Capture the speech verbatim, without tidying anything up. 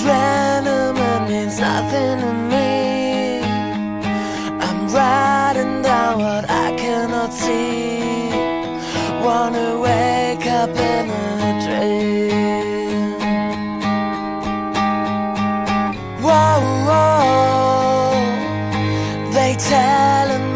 random, it means nothing to me. I'm writing down what I cannot see. Wanna wake up in a dream. Whoa, whoa. They telling